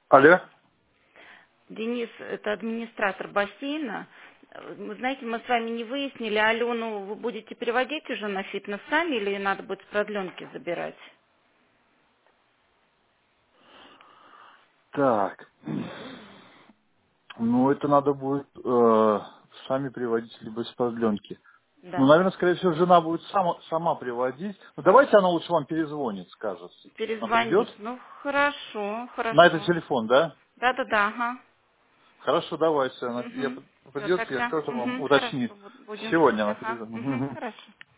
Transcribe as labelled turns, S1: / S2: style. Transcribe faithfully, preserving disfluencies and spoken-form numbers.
S1: Алло.
S2: Денис, это администратор бассейна. Вы знаете, мы с вами не выяснили, Алену вы будете переводить уже на фитнес сами или надо будет с продленки забирать?
S1: Так. Ну, это надо будет э, сами приводить, либо из продленки. Ну,
S2: Да.
S1: наверное, скорее всего, жена будет сама, сама приводить. Ну, давайте она лучше вам перезвонит, скажет. Она придет.
S2: Перезвонить. Ну, хорошо,
S1: На этот
S2: хорошо.
S1: телефон, да?
S2: Да-да-да, ага.
S1: Хорошо, давайте. Она я
S2: Угу. Все,
S1: придет, я
S2: тогда.
S1: скажу вам,
S2: Угу.
S1: уточнит.
S2: Хорошо, буд- будем
S1: Сегодня
S2: ждать,
S1: она
S2: ага.
S1: перезвонит.
S2: Угу.
S1: Мгм.
S2: Хорошо.